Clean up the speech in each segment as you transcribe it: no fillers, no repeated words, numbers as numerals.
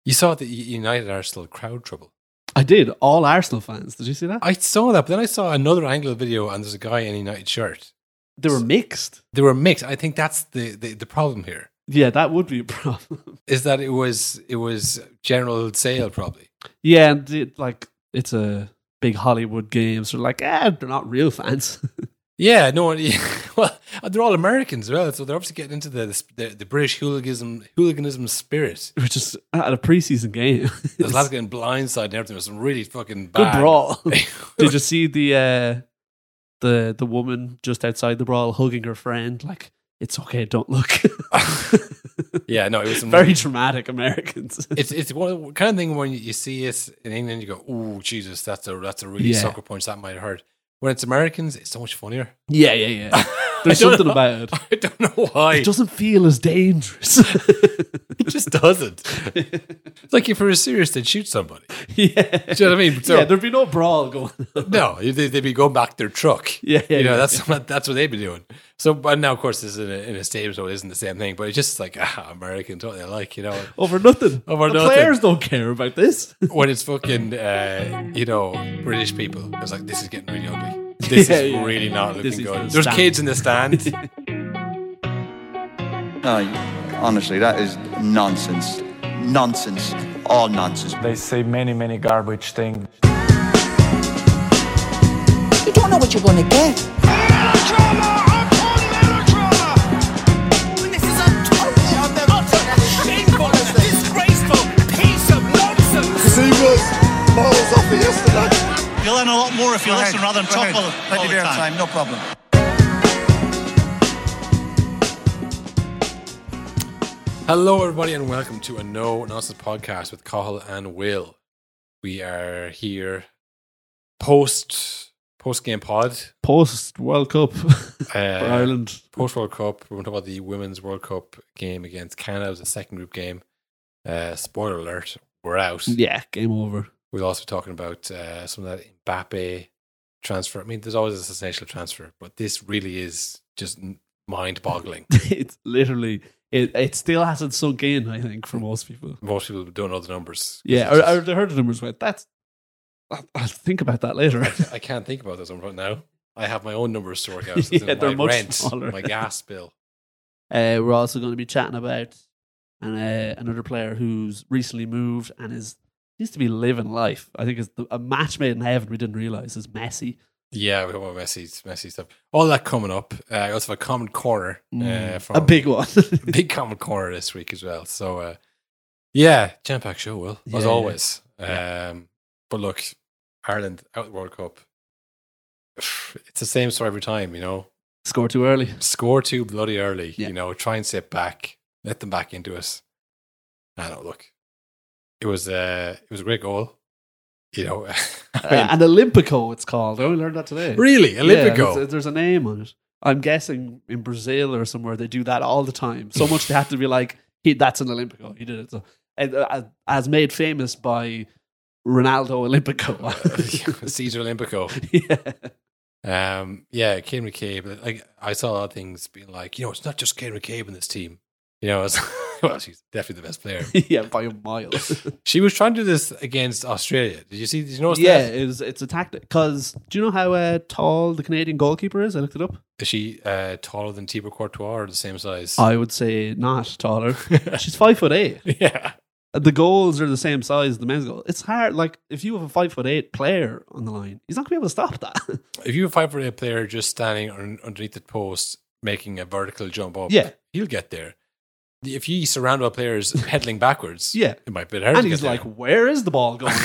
You saw the United Arsenal crowd trouble. I did. All Arsenal fans. Did you see that? I saw that, but then I saw another angle of video, and there's a guy in a United shirt. They were mixed. They were mixed. I think that's the problem here. Yeah, that would be a problem. Is that it was general sale probably. Yeah, and it's a big Hollywood game, so they're not real fans. Yeah, no, well, they're all Americans as well, so they're obviously getting into the British hooliganism spirit. Which is at a preseason game. There's lads getting blindsided and everything. It was some really fucking bad. Good brawl. Did you see the woman just outside the brawl hugging her friend? Like, it's okay, don't look. Yeah, no, it was some very dramatic Americans. It's one kind of thing when you see it in England, you go, "Oh, Jesus, that's a really sucker punch that might hurt." When it's Americans, it's so much funnier. Yeah. There's something about it. I don't know why. It doesn't feel as dangerous. It just doesn't. It's like if it was serious, they'd shoot somebody. Yeah. Do you know what I mean? So, there'd be no brawl going on. No, they'd be going back their truck. Yeah. That's what they'd be doing. So, but now, of course, this is in a stadium, so it isn't the same thing. But it's just like, Americans, what they like, Over nothing. Over the nothing. Players don't care about this. When it's fucking, British people, it's like, this is getting really ugly. This is really not looking good. There's kids in the stand. No, honestly, that is nonsense. Nonsense. All nonsense. They say many garbage things. You don't know what you're going to get. Melodrama upon melodrama. This is a totally shameful, disgraceful piece of nonsense. Because he was miles off it yesterday. You'll learn a lot more if you listen rather than talk all Plenty the of time. time, no problem. Hello, everybody, and welcome to a No Nonsense podcast with Cathal and Will. We are here post game pod, Post World Cup for Ireland. Post World Cup. We're going to talk about the Women's World Cup game against Canada. It was a second group game. Spoiler alert: we're out. Yeah, game over. We're also talking about some of that Mbappe transfer. I mean, there's always a sensational transfer, but this really is just mind-boggling. It's literally it still hasn't sunk in, I think, for most people. Most people don't know the numbers. Yeah, or they heard the numbers, but I'll think about that later. I can't think about this right now. I have my own numbers to work out. Yeah, they're my much rent, smaller. my gas bill. We're also going to be chatting about another player who's recently moved and seems to be living life. I think it's a match made in heaven we didn't realise is Messi. Yeah, we have about Messi stuff. All that coming up. I also have a comment corner. From a big one. a big comment corner this week as well. So, jam-packed show, Will, as always. But look, Ireland out of the World Cup. It's the same story every time, Score too early. Score too bloody early. Yeah. Try and sit back, let them back into us. I don't know, look. It was a great goal. An Olympico, it's called. I only learned that today. Really? Olympico? Yeah, there's a name on it. I'm guessing in Brazil or somewhere they do that all the time. So much they have to be like, that's an Olympico. He did it. So, as made famous by Ronaldo Olympico. Caesar Olympico. Yeah. Kane McCabe. Like, I saw a lot of things being like, it's not just Kane McCabe in this team. Well, she's definitely the best player. Yeah, by a mile. She was trying to do this against Australia. Did you notice that? Yeah, it's a tactic. Because do you know how tall the Canadian goalkeeper is? I looked it up. Is she taller than Thibaut Courtois or the same size? I would say not taller. She's 5'8". Yeah. The goals are the same size as the men's goal. It's hard. Like, if you have a 5'8" player on the line, he's not going to be able to stop that. If you have a 5'8" player just standing underneath the post, making a vertical jump up, he'll get there. If you surround by players pedaling backwards, it might be hard. And he's like, "Where is the ball going?"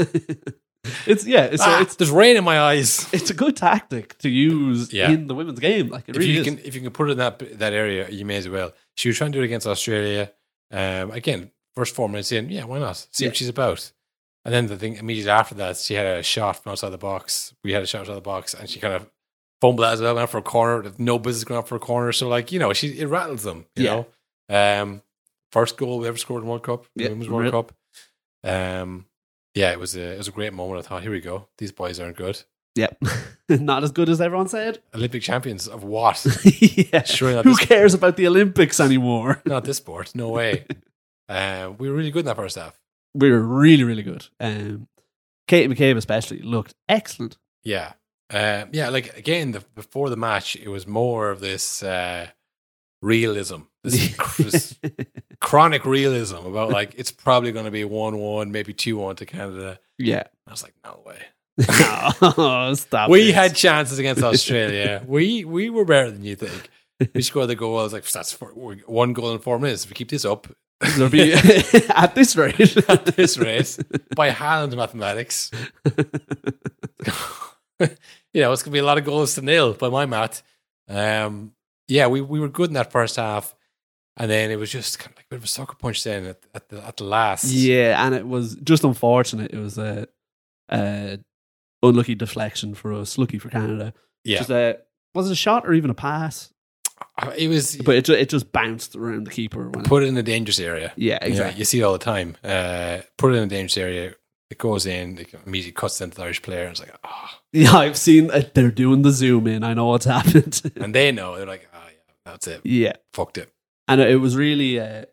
There's rain in my eyes. It's a good tactic to use in the women's game. Like, if you can put it in that area, you may as well. She was trying to do it against Australia. Again, first 4 minutes in, why not? See what she's about. And then the thing immediately after that, she had a shot from outside the box. We had a shot outside the box, and she kind of fumbled that as well, went out for a corner. No business going out for a corner. So, it rattles them. You know. First goal we ever scored in World Cup, the Women's World Cup. It was a great moment. I thought, here we go. These boys aren't good. Yep, not as good as everyone said. Olympic champions of what? Sure. Who cares about the Olympics anymore? Not this sport. No way. We were really good in that first half. we were really, really good. Katie McCabe especially looked excellent. Yeah. Like again, before the match, it was more of this realism, this chronic realism about like it's probably going to be 1-1, maybe 2-1 to Canada. Yeah. I was like, no way. Oh, stop We it. had chances against Australia. we were better than you think. We scored the goal. I was like, that's 1 goal in 4 minutes. If we keep this up There'll be at this rate. at this rate, by Haaland mathematics, it's going to be a lot of goals to nil by my math. We were good in that first half. And then it was just kind of like a bit of a sucker punch then at the last. Yeah, and it was just unfortunate. It was a unlucky deflection for us, lucky for Canada. Yeah. Just was it a shot or even a pass? It was, but it just bounced around the keeper. Put it in the dangerous area. Yeah, exactly. You see it all the time. Put it in the dangerous area. It goes in. It immediately cuts into the Irish player. And it's like, Yeah, I've seen it. They're doing the zoom in. I know what's happened. And they know. They're like, that's it. Yeah. Fucked it. And it was really,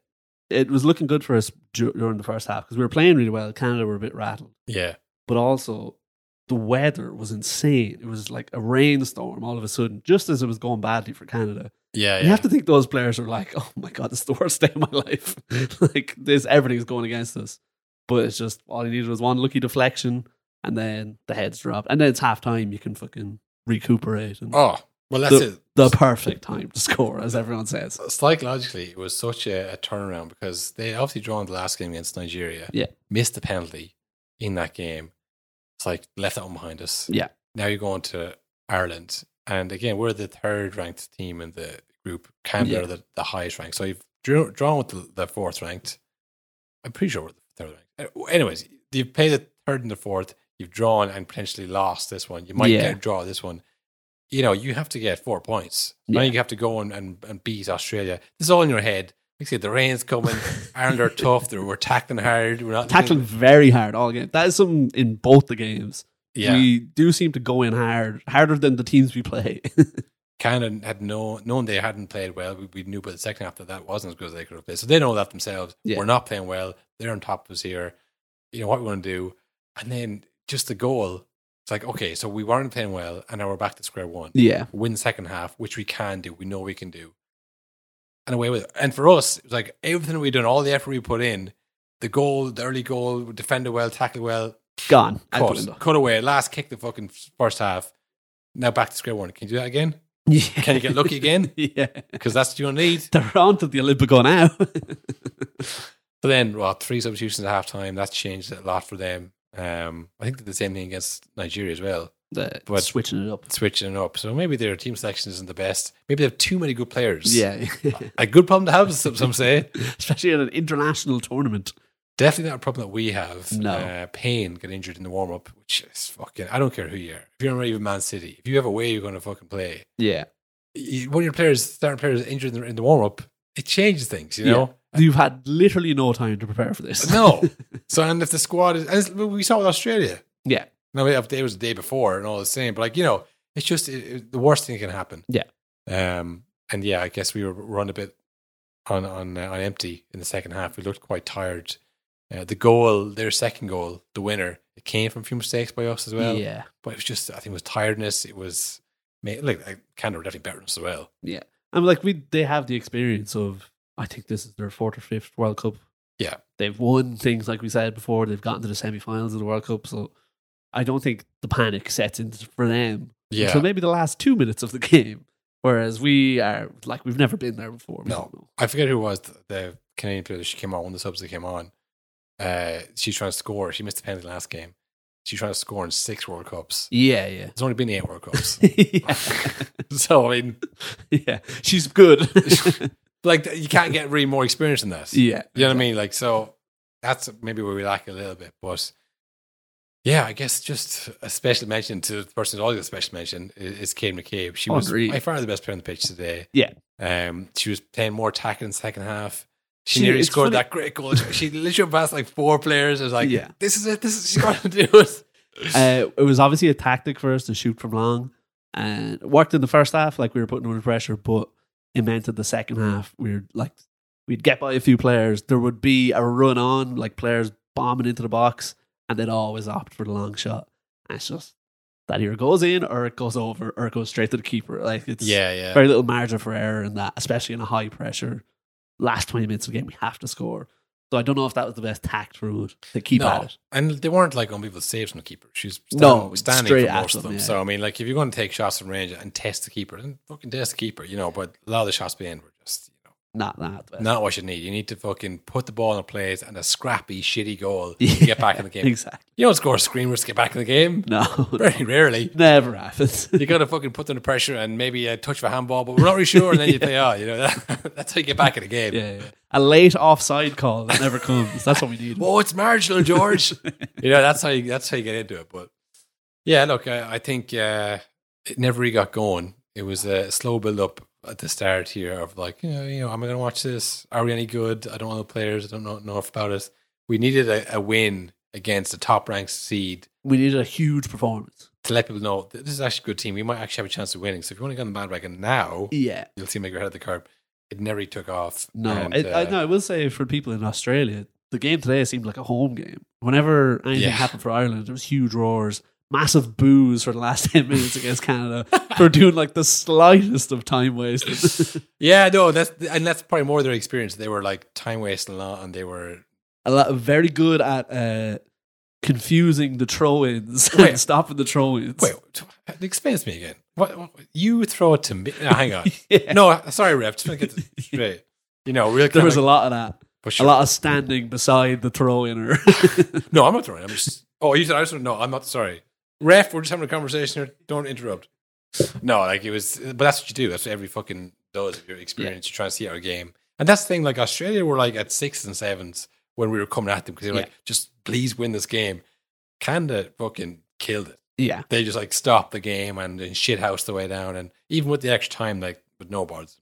it was looking good for us during the first half because we were playing really well. Canada were a bit rattled. Yeah. But also, the weather was insane. It was like a rainstorm all of a sudden, just as it was going badly for Canada. Yeah. You have to think those players are like, oh my God, this is the worst day of my life. Like, everything's going against us. But it's just, all you needed was one lucky deflection, and then the heads drop. And then it's half time, you can fucking recuperate. And well, that's it. The perfect time to score, as everyone says. Psychologically, it was such a turnaround because they obviously drawn the last game against Nigeria. Yeah. Missed the penalty in that game. It's like left that one behind us. Yeah. Now you're going to Ireland. And again, we're the 3rd ranked team in the group. Canada are the highest ranked. So you've drawn with the 4th ranked. I'm pretty sure we're the 3rd ranked. Anyways, you've played the 3rd and the 4th. You've drawn and potentially lost this one. You might get a draw this one. You have to get 4 points. Now you have to go and beat Australia. This is all in your head. Like I said, the rain's coming. Ireland are tough. We're tackling hard. We're not tackling very hard all game. That is something in both the games. Yeah. We do seem to go in harder than the teams we play. Canada had known they hadn't played well. We knew by the second half that wasn't as good as they could have played. So they know that themselves. Yeah. We're not playing well. They're on top of us here. What we want to do. And then just the goal. It's like, okay, so we weren't playing well, and now we're back to square one. Yeah. Win the second half, which we can do. We know we can do. And away with it. And for us, it was like everything we've done, all the effort we put in, the goal, the early goal, defended well, tackled well. Gone. Cut away. Last kick the fucking first half. Now back to square one. Can you do that again? Yeah. Can you get lucky again? Yeah. Because that's what you need. They're on to the Olympico now. So then, 3 substitutions at half time. That's changed a lot for them. I think they did the same thing against Nigeria as well. But switching it up. So maybe their team selection isn't the best. Maybe they have too many good players. Yeah. A good problem to have, some say. Especially at an international tournament. Definitely not a problem that we have. No. Payne got injured in the warm-up, which is fucking... I don't care who you are. If you're even Man City, if you have a way you're going to fucking play, yeah. One of your starting players injured in the warm-up, it changes things, you know? Yeah. You've had literally no time to prepare for this. No. So, and if the squad is... And we saw with Australia. Yeah. Now, it was the day before and all the same, but it's just the worst thing that can happen. Yeah. And yeah, I guess we were run a bit on empty in the second half. We looked quite tired. The goal, their second goal, the winner, it came from a few mistakes by us as well. Yeah. But it was just, I think it was tiredness. It was, Canada were definitely better than us as well. Yeah. And they have the experience of, I think this is their 4th or 5th World Cup. Yeah. They've won things like we said before. They've gotten to the semi-finals of the World Cup. So I don't think the panic sets in for them until maybe the last 2 minutes of the game. Whereas we are, we've never been there before. No. I forget who it was, the Canadian player that she came on, one of the subs that came on. She's trying to score. She missed the penalty last game. She's trying to score in 6 World Cups. Yeah. There's only been 8 World Cups. So, yeah, she's good. You can't get really more experience than that. Yeah. You know what I mean? So that's maybe where we lack a little bit. But yeah, I guess just a special mention to the person who's always a special mention is Kate McCabe. She was by far the best player on the pitch today. Yeah. She was playing more attacking in the second half. She nearly scored that great goal. She literally passed 4 players. It was like, this is it. She's going to do it. It was obviously a tactic for us to shoot from long, and it worked in the first half. We were putting them under pressure, but it meant in the second half we'd get by a few players. There would be a run on, players bombing into the box, and they'd always opt for the long shot. And it's just that either goes in or it goes over or it goes straight to the keeper. Like it's very little margin for error in that, especially in a high pressure last 20 minutes of the game. We have to score. So I don't know if that was the best tact for Wood to keep at it. And they weren't like unbelievable saves from the keeper. She's standing straight for at most of them. yeah. So I mean, like if you're going to take shots from range and test the keeper, then fucking test the keeper, you know. But a lot of the shots being were just, you know, not what you need. You need to fucking put the ball in place and a scrappy, shitty goal to get back in the game. Exactly. You don't score screamers to get back in the game. No. Very rarely. Never happens. You got to fucking put them under pressure and maybe a touch of a handball, but we're not really sure. And then you play, you know, that's how you get back in the game. Yeah. A late offside call that never comes. That's what we need. Whoa, it's marginal, George. You know, that's how you get into it. But yeah, look, I think it never really got going. It was a slow build up at the start here of like, you know, am I going to watch this? Are we any good? I don't know the players. I don't know enough about it. We needed a win against a top ranked seed. We needed a huge performance to let people know that this is actually a good team. We might actually have a chance of winning. So if you want to get on the bandwagon now, you'll see Maker ahead of the curve. It never really took off. No, and, I will say for people in Australia, the game today seemed like a home game. Whenever anything happened for Ireland, there was huge roars, massive boos for the last 10 minutes against Canada for doing like the slightest of time wasted. That's probably more their experience. They were like time wasting a lot, and they were very good at confusing the throw-ins and stopping the throw-ins. Wait, explain to me again. What you throw it to me? No, hang on. No, sorry, ref. Just want to get this straight. You know, there was a lot of that. Sure. A lot of standing beside the throw-inner. No, I'm not throwing. I'm just. Oh, you said I was. No, I'm not. Sorry, ref. We're just having a conversation here. Don't interrupt. No, like it was. But that's what you do. That's what every fucking does. If your experience, you try to see our game, and that's the thing. Like Australia were like at 6s and 7s when we were coming at them because they were like, just please win this game. Canada fucking killed it. Yeah. They just like stopped the game and shithoused the way down. And even with the extra time, like with no balls,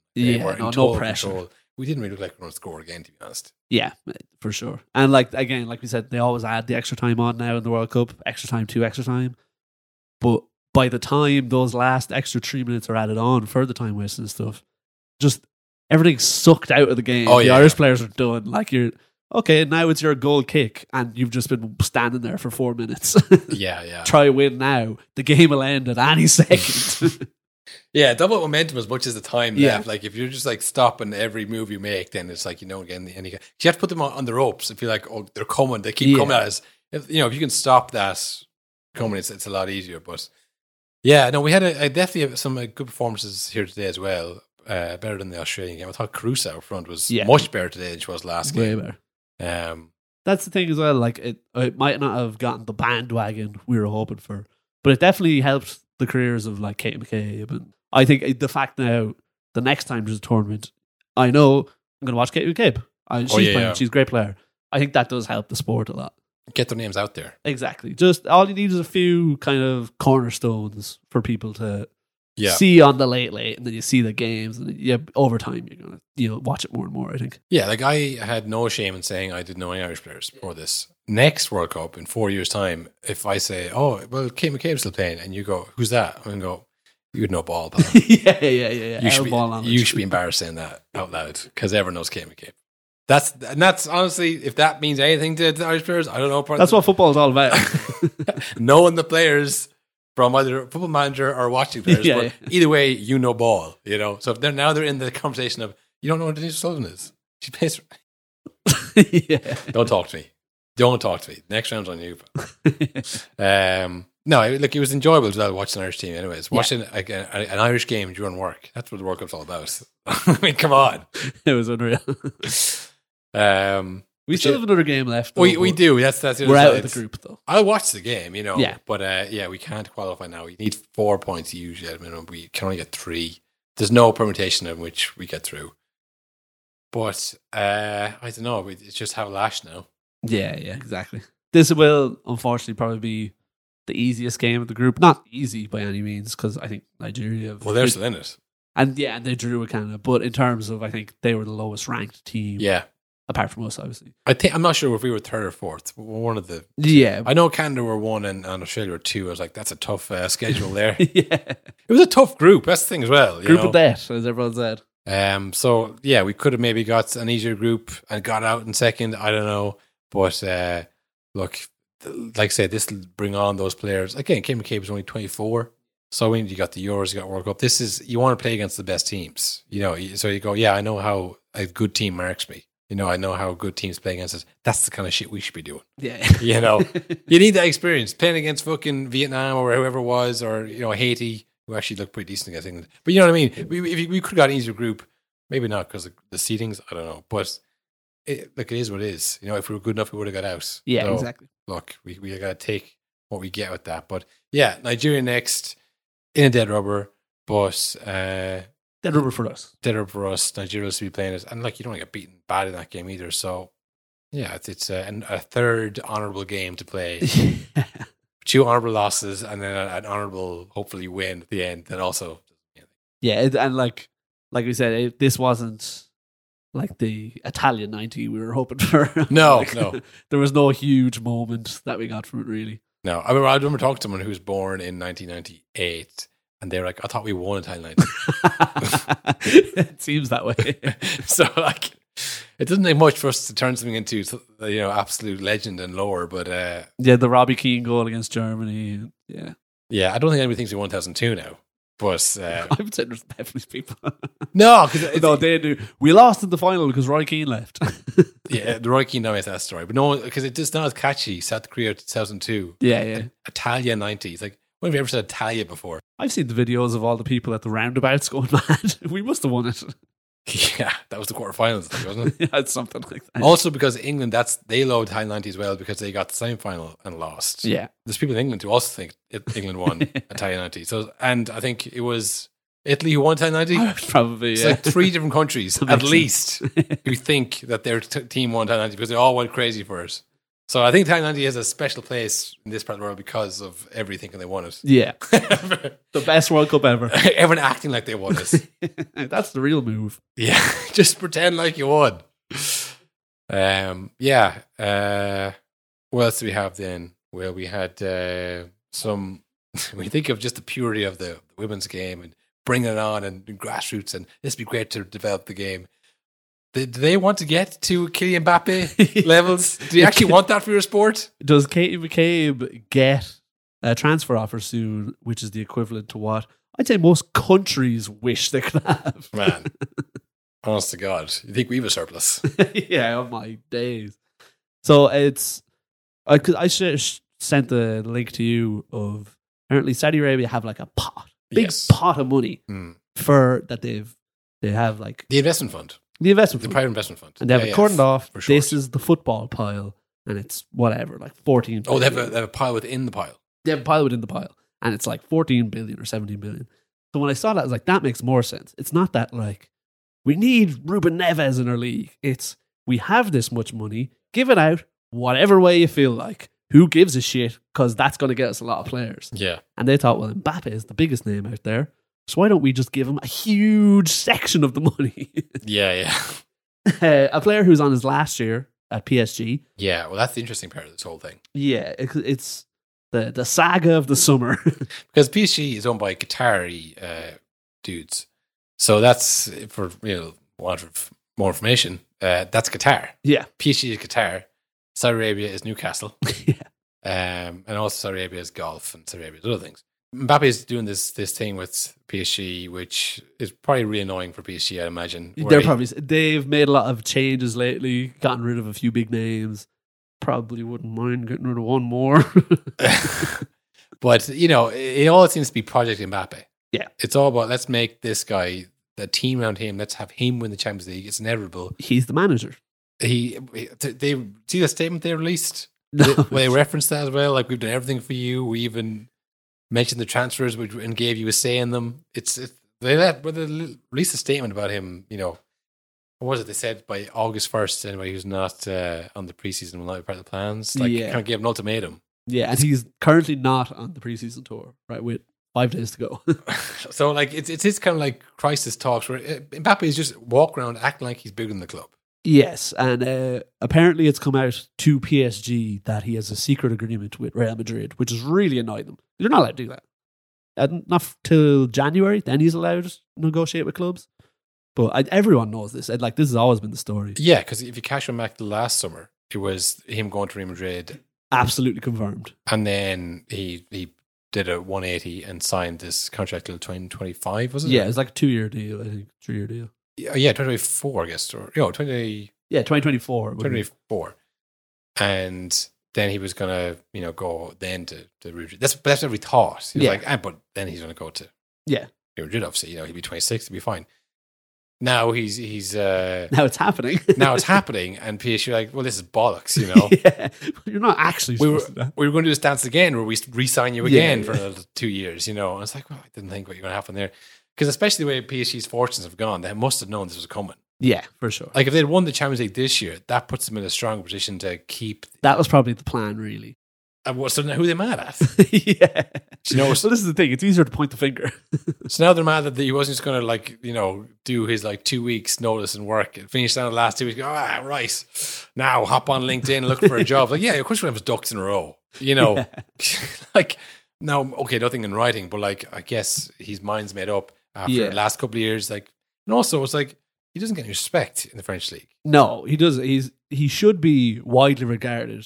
no pressure. Control. We didn't really look like we were going to score again, to be honest. Yeah, for sure. And like we said, they always add the extra time on now in the World Cup. Extra time, 2 extra time. But by the time those last extra 3 minutes are added on for the time wasting and stuff, just everything's sucked out of the game. The Irish players are done. Like okay, now it's your goal kick, and you've just been standing there for 4 minutes. Yeah. Try win now. The game will end at any second. Yeah, double momentum as much as the time left. Like if you're just like stopping every move you make, then it's like, you know, again, you have to put them on the ropes. If you're like, oh, they're coming, they keep coming at us. If you can stop that coming, it's a lot easier. But yeah, no, we had definitely have some good performances here today as well. Better than the Australian game. I thought Caruso up front was much better today than she was last game. Way better. That's the thing as well. Like it might not have gotten the bandwagon we were hoping for, but it definitely helped the careers of like Kate McCabe. And I think the fact now, the next time there's a tournament, I know I'm going to watch Kate McCabe. She's a great player. I think that does help the sport a lot. Get their names out there. Exactly. Just all you need is a few kind of cornerstones for people to see on the late, and then you see the games, and over time you're going to watch it more and more, I think. Yeah, like I had no shame in saying I didn't know any Irish players before this. Next World Cup in 4 years' time, if I say, oh, well, Kate McCabe's still playing, and you go, who's that? I'm going to go, you'd know ball. Yeah. You should be embarrassed saying that out loud because everyone knows Kate McCabe. That's honestly, if that means anything to the Irish players, I don't know. That's what football is all about. Knowing the players from either Football Manager or watching players, but either way, you know ball. So if they're in the conversation of you don't know what Denise Sullivan is, she plays. Don't talk to me. Next round's on you. No, look, it was enjoyable as well watching an Irish team. Anyways, watching an Irish game during work. That's what the World Cup's all about. I mean, come on. It was unreal. We still have another game left. Though, we do. That's we're out of the group though. I'll watch the game, Yeah. But we can't qualify now. We need 4 points usually at minimum. We can only get 3. There's no permutation in which we get through. But I don't know. It's just how lash now. Yeah, exactly. This will unfortunately probably be the easiest game of the group. Not easy by any means, because I think Nigeria. They're still in it. And they drew with Canada. But in terms of, I think they were the lowest ranked team. Yeah. Apart from us, obviously. I'm not sure if we were 3rd or 4th. One of the. Yeah. I know Canada were 1 and Australia were 2. I was like, that's a tough schedule there. Yeah. It was a tough group. That's the thing as well. Group of death, as everyone said. So yeah, we could have maybe got an easier group and got out in second. I don't know, but look, like I said, this will bring on those players. Again, Kevin McCabe was only 24. So when you got the Euros, you got World Cup. This is, you want to play against the best teams. So you go, yeah, I know how a good team marks me. I know how good teams play against us. That's the kind of shit we should be doing. Yeah. You need that experience playing against fucking Vietnam or whoever it was, or Haiti, who actually looked pretty decent against England. But you know what I mean? We could have got an easier group. Maybe not because of the seedings. I don't know. But it is what it is. If we were good enough, we would have got out. Yeah, So, exactly. Look, we got to take what we get with that. But yeah, Nigeria next in a dead rubber. But Dead rubber for us. dead rubber for us. Nigeria will be playing it, and you don't want to get beaten bad in that game either. So yeah, it's a third honourable game to play. 2 honourable losses, and then an honourable, hopefully, win at the end. That also, Yeah, and like we said, this wasn't like the Italian 90 we were hoping for. No, no. There was no huge moment that we got from it, really. No, I remember talking to someone who was born in 1998, and they were like, "I thought we won Italian 90." It seems that way. So it doesn't take much for us to turn something into absolute legend and lore. But Yeah, the Robbie Keane goal against Germany. Yeah. I don't think anybody thinks we won 2002 now. But I would say there's definitely people. no, because No, they do. We lost in the final because Roy Keane left. yeah, the Roy Keane dominates that story, but no, because it's just not as catchy. South Korea 2002, Yeah. Italia 90s. Like, when have you ever said Italia before? I've seen the videos of all the people at the roundabouts going mad. We must have won it. Yeah, that was the quarterfinals, wasn't it? Yeah, it's something like that. Also, because England, they loved Italia 90 as well because they got the semi-final and lost. Yeah. There's people in England who also think England won Italia 90. So, and I think it was Italy who won Italia 90. Probably, It's yeah. like 3 different countries, That at makes least, who think that their team won Italia 90 because they all went crazy for it. So I think Italia 90 has a special place in this part of the world because of everything they won it. Yeah. The best World Cup ever. Everyone acting like they won it. That's the real move. Yeah, just pretend like you won. Yeah. What else do we have then? Well, we had some. When you think of just the purity of the women's game and bringing it on and grassroots, and this would be great to develop the game. Do they want to get to Kylian Mbappe levels? Do you actually want that for your sport? Does Katie McCabe get a transfer offer soon, which is the equivalent to what I'd say most countries wish they could have? Man, honest to God, you think we have a surplus? Yeah, of my days. So it's I sent the link to you of apparently Saudi Arabia have like a big Yes. pot of money Mm. for that they have like The investment fund, the investment the fund. private investment fund, And they have Yeah, it cordoned off. for sure. This is the football pile, and it's whatever, like 14. Oh, they have billion. a pile within the pile. They have a pile within the pile, and it's like 14 billion or 17 billion. So when I saw that, I was like, that makes more sense. It's not that like we need Ruben Neves in our league. It's we have this much money, give it out whatever way you feel like. Who gives a shit? Because that's going to get us a lot of players. Yeah. And they thought, well, Mbappe is the biggest name out there, so why don't we just give him a huge section of the money? Yeah. A player who's on his last year at PSG. Yeah, well, that's the interesting part of this whole thing. Yeah, it's the saga of the summer. Because PSG is owned by Qatari dudes. So that's, for want of more information, that's Qatar. Yeah. PSG is Qatar. Saudi Arabia is Newcastle. Yeah. And also Saudi Arabia is golf and Saudi Arabia is other things. Mbappe is doing this thing with PSG, which is probably really annoying for PSG, I'd imagine. They've made a lot of changes lately, gotten rid of a few big names. Probably wouldn't mind getting rid of one more. But, it all seems to be Project Mbappe. Yeah. It's all about, let's make this guy, the team around him, let's have him win the Champions League. It's inevitable. He's the manager. They see the statement they released? No. They referenced that as well. Like, we've done everything for you. We even mentioned the transfers and gave you a say in them. They released a statement about him, what was it? They said by August 1st, anybody who's not on the preseason will not be part of the plans. Like, Yeah. kind of gave an ultimatum. Yeah, and he's currently not on the preseason tour, right, with 5 days to go. So, like, it's his kind of like crisis talks where Mbappe is just walking around acting like he's bigger than the club. Yes, and apparently it's come out to PSG that he has a secret agreement with Real Madrid, which has really annoyed them. You're not allowed to do that. And not till January, then he's allowed to negotiate with clubs. But everyone knows this. This has always been the story. Yeah, because if you catch him back to last summer, it was him going to Real Madrid Absolutely confirmed. And then he did a 180 and signed this contract till 2025, was it? Yeah, it's like a 2-year deal, I think. 3-year deal. Yeah, 2024, I guess. Or, 2024. 2024. And then he was going to, go then to Real Madrid. That's what we thought. He was like, but then he's going to go to Yeah. Real Madrid, obviously. He'll be 26, he'll be fine. Now he's Now it's happening. now it's happening, and PSG are like, well, this is bollocks, Yeah. You're not actually we were supposed to. we were going to do this dance again where we re-sign you again Yeah. for another 2 years, And it's like, well, I didn't think what you're going to happen there. Because especially the way PSG's fortunes have gone, they must have known this was coming. Yeah, for sure. Like, if they'd won the Champions League this year, that puts them in a strong position to keep. That was probably the plan, really. So now who are they mad at? Yeah. So this is the thing. It's easier to point the finger. So now they're mad that he wasn't just going to, do his 2 weeks notice and work and finish down the last 2 weeks. Go, right. Now hop on LinkedIn, look for a job. Like, yeah, of course we have ducks in a row. Now, okay, nothing in writing, but I guess his mind's made up after the last couple of years. And also it's he doesn't get any respect in the French league. No, he does. He should be widely regarded,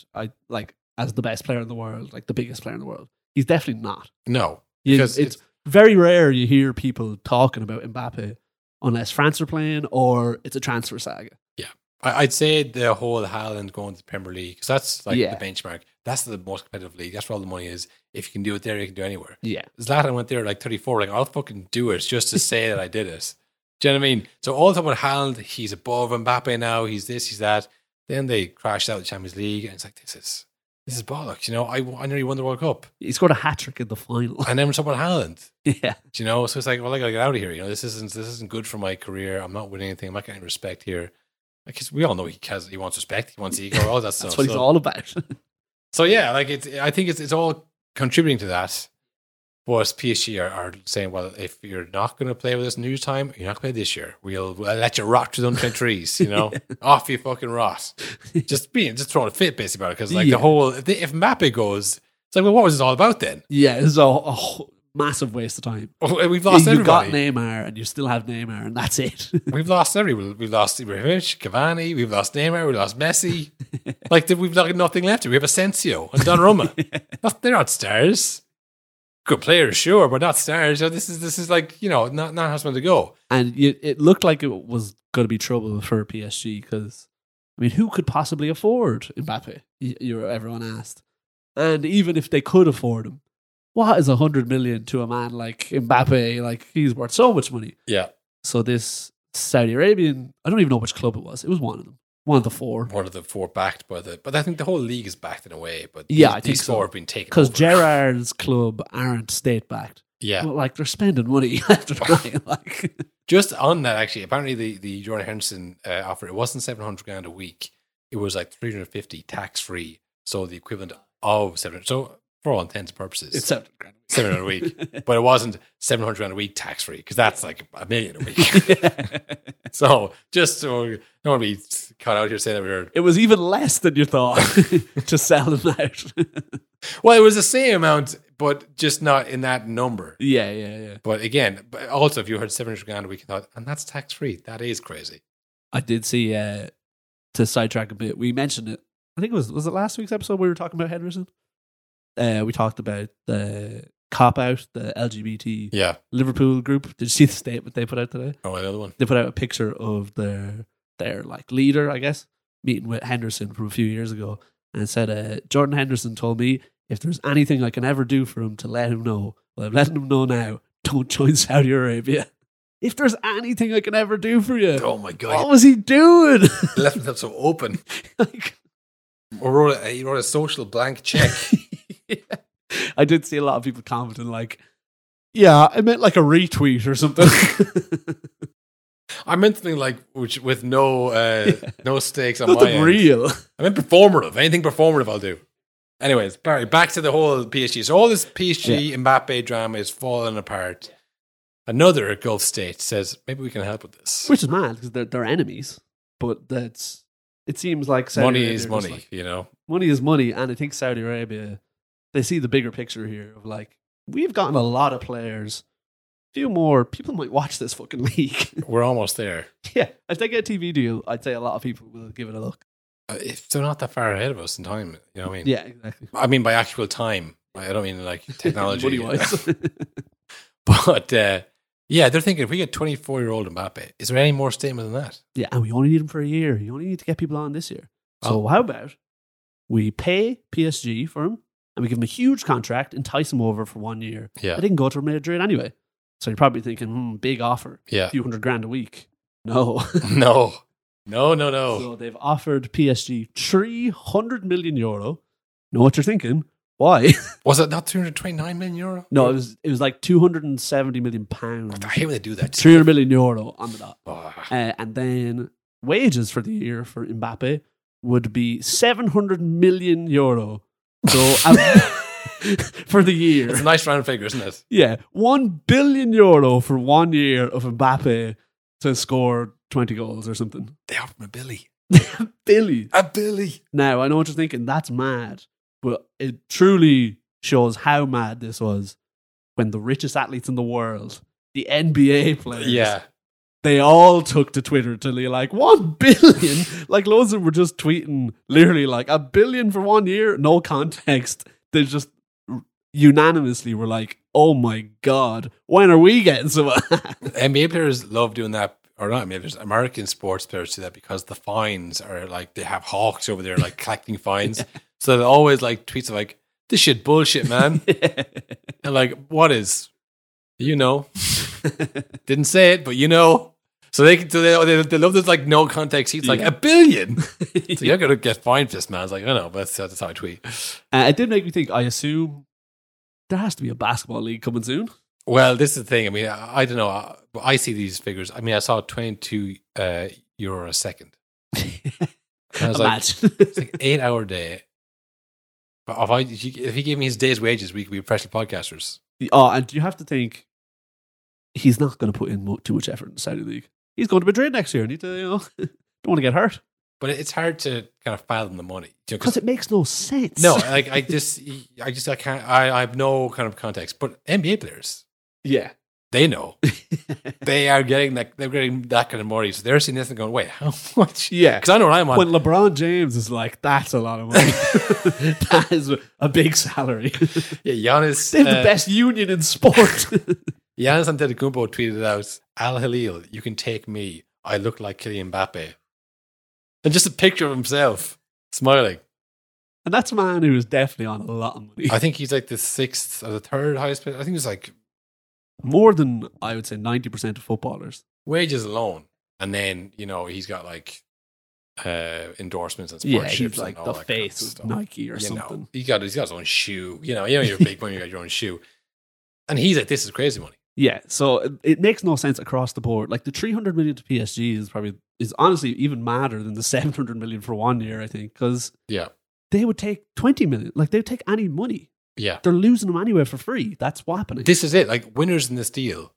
as the best player in the world, the biggest player in the world. He's definitely not. No, Because it's very rare you hear people talking about Mbappe unless France are playing or it's a transfer saga. Yeah. I'd say the whole Haaland going to the Premier League, because that's the benchmark. That's the most competitive league. That's where all the money is. If you can do it there, you can do it anywhere. Yeah. Zlatan went there 34. I'll fucking do it just to say that I did it. Do you know what I mean? So all the time with Haaland, he's above Mbappe now. He's this, he's that. Then they crashed out the Champions League, and it's like, this is bollocks. I nearly won the World Cup. He scored a hat-trick in the final. And then we're talking about Haaland. Yeah. So it's like, well, I gotta get out of here. This isn't good for my career. I'm not winning anything. I'm not getting respect here. Because we all know he wants respect, he wants ego, all that stuff. That's what he's all about. So yeah, I think it's all contributing to that. But PSG are saying, well, if you're not going to play with us in new time, you're not going to play this year. We'll let you rot through the un-23s, Off you fucking rot. Just throwing a fit basically about it. Because the whole, if Mbappe goes, it's like, well, what was this all about then? Yeah, it's a massive waste of time. We've lost everybody. You've got Neymar and you still have Neymar and that's it. We've lost everyone. We've lost Ibrahimovic, Cavani, we've lost Neymar, we've lost Messi. We've got nothing left. We have Asensio and Donnarumma. They're not stars. Good players, sure, but not stars. So this is not how it's meant to go. And it looked like it was going to be trouble for PSG because, who could possibly afford Mbappe? Everyone asked. And even if they could afford him, what is 100 million to a man like Mbappe? He's worth so much money. Yeah. So this Saudi Arabian, I don't even know which club it was. It was one of them. One of the four. One of the four backed by but I think the whole league is backed in a way. But I think these so. four have been taken because over. Gerrard's club aren't state backed. Yeah, but they're spending money after trying. Just on that, actually, apparently the Jordan Henderson offer, it wasn't $700,000 a week. It was 350 tax free, so the equivalent of 700. So for all intents and purposes, it's $700,000 a week, but it wasn't $700,000 a week tax free because that's $1 million a week. So just so you don't want to be caught out here saying that it was even less than you thought to sell them out. Well, it was the same amount, but just not in that number. Yeah. But again, also if you heard $700,000 a week, you thought, and that's tax free. That is crazy. I did see to sidetrack a bit. We mentioned it. I think was it last week's episode we were talking about Henderson. We talked about the cop out, the LGBT Liverpool group. Did you see the statement they put out today? Oh, another one. They put out a picture of their leader, I guess, meeting with Henderson from a few years ago, and it said, Jordan Henderson told me if there's anything I can ever do for him to let him know, well, I'm letting him know now, don't join Saudi Arabia. If there's anything I can ever do for you. Oh my God. What was he doing? He left himself so open. He wrote a social blank check. Yeah. I did see a lot of people commenting yeah, I meant a retweet or something. I meant something with no stakes on Nothing my end. real. I meant performative. Anything performative I'll do. Anyways, Barry, back to the whole PSG. So all this PSG Mbappe drama is falling apart. Another Gulf state says, maybe we can help with this. Which is mad because they're enemies. But it seems like Saudi money Arabia is money, Money is money. And I think Saudi Arabia, they see the bigger picture here of we've gotten a lot of players. A few more people might watch this fucking league. We're almost there. Yeah. If they get a TV deal, I'd say a lot of people will give it a look. if they're not that far ahead of us in time, you know what I mean? Yeah, exactly. I mean by actual time. I don't mean like technology. Money-wise. But yeah, they're thinking if we get 24-year-old Mbappe, is there any more statement than that? Yeah, and we only need him for a year. You only need to get people on this year. So how about we pay PSG for him and we give him a huge contract, entice him over for 1 year. Yeah. They can go to Madrid anyway. So you're probably thinking, big offer. Yeah. A few $100,000 a week. No. No. So they've offered PSG €300 million. Know what you're thinking? Why? Was it not 329 million euro? No, it was like £270 million. I hate when they do that. €300 million on the dot. Oh. And then wages for the year for Mbappe would be €700 million. So for the year. It's a nice round figure, isn't it? Yeah. €1 billion for 1 year of Mbappe to score 20 goals or something. They offered him a Billy. Billy. A Billy. Now, I know what you're thinking. That's mad. But it truly shows how mad this was when the richest athletes in the world, the NBA players, Yeah. they all took to Twitter to be like, 1 billion? Like, loads of them were just tweeting literally like $1 billion for 1 year, no context. They just unanimously were like, oh my God, when are we getting some of that? NBA players love doing that. Or not, I mean, there's American sports players do that because the fines are like, they have hawks over there like collecting fines. So they're always like tweets of like, this shit bullshit, man. And like, what is? You know. Didn't say it, but you know. So they love this like no context. He's like, $1 billion. So you're going to get fined for this, man. It's like, I know, but that's how I tweet. It did make me think, I assume there has to be a basketball league coming soon. Well, this is the thing. I mean, I don't know. I see these figures. I mean, I saw 22 euro a second. And I was like, it's like 8-hour day. But if he gave me his day's wages, we could be professional podcasters. Oh, and you have to think he's not going to put in too much effort in the Saudi League. He's going to Madrid next year. Need to, don't want to get hurt. But it's hard to kind of fathom the money Because it makes no sense. No, like I can't. I have no kind of context. But NBA players, yeah, they know they are getting that. They're getting that kind of money, so they're seeing this and going, "Wait, how much?" Yeah, because I know what I'm on. When LeBron James is like, "That's a lot of money. That is a big salary." Yeah, Giannis. They have the best union in sport. Giannis Antetokounmpo tweeted out, "Al Hilal, you can take me. I look like Kylian Mbappe," and just a picture of himself smiling. And that's a man who is definitely on a lot of money. I think he's like the 6th or the 3rd highest paid. I think it's like more than, I would say, 90% of footballers. Wages alone. And then, he's got like endorsements and sponsorships. Yeah, he's like and the all that face kind of Nike or something. He's got his own shoe. You're big when you got your own shoe. And he's like, this is crazy money. Yeah, so it makes no sense across the board. Like the 300 million to PSG is honestly even madder than the 700 million for 1 year, I think, because they would take 20 million. Like they would take any money. Yeah. They're losing them anyway for free. That's what's happening. This is it. Like winners in this deal,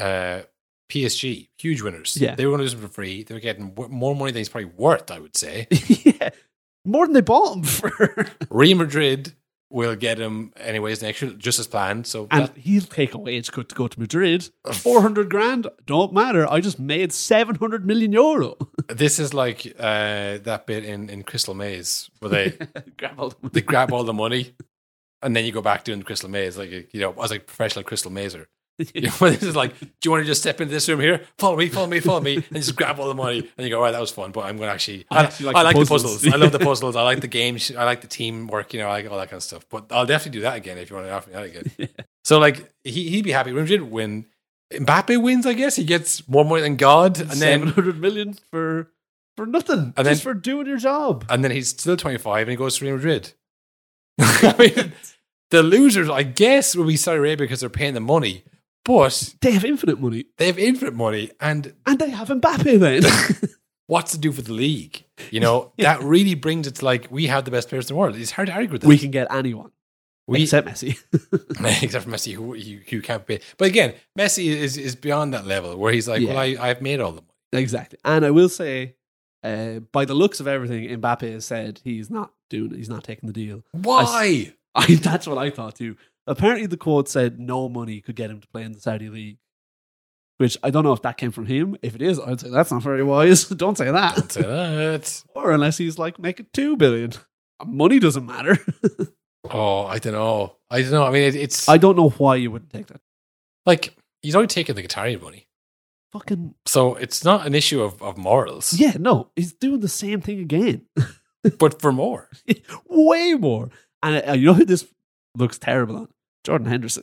PSG, huge winners. Yeah. They were going to lose them for free. They were getting more money than he's probably worth, I would say. Yeah. More than they bought him for. Real Madrid will get him anyways next year, just as planned. So and he'll take a wage cut to go to Madrid. 400 grand, don't matter. I just made 700 million euro. This is like that bit in Crystal Maze where they grab all the money and then you go back doing the Crystal Maze, like I was like a professional Crystal Mazer. This is like, do you want to just step into this room here? Follow me, and just grab all the money. And you go, right, that was fun, but I'm going to actually I like the puzzles. I love the puzzles. I like the games. I like the teamwork. I like all that kind of stuff. But I'll definitely do that again if you want to offer me that again. Yeah. So like, he'd be happy. Real Madrid win. Mbappe wins, I guess. He gets more money than God. And 700 million for nothing. And just for doing your job. And then he's still 25 and he goes to Real Madrid. I mean, the losers, I guess, will be Saudi Arabia because they're paying the money. But they have infinite money. And they have Mbappe then. What's to do for the league? That really brings it to like, we have the best players in the world. It's hard to argue with that. We can get anyone. Except Messi. Except for Messi, who can't pay. But again, Messi is beyond that level where he's like, well, I've made all the money. Exactly. And I will say, by the looks of everything, Mbappe has said he's not taking the deal. Why? That's what I thought too. Apparently the quote said no money could get him to play in the Saudi League. which I don't know if that came from him. If it is, I'd say that's not very wise. Don't say that. Say that. Or unless he's like, make it 2 billion. Money doesn't matter. Oh, I don't know. I mean, it's I don't know why you wouldn't take that. like he's already taken the Qatari money, Fucking so it's not an issue of morals, yeah, no, he's doing the same thing again. but for more. Way more. And you know who this looks terrible on? Jordan Henderson.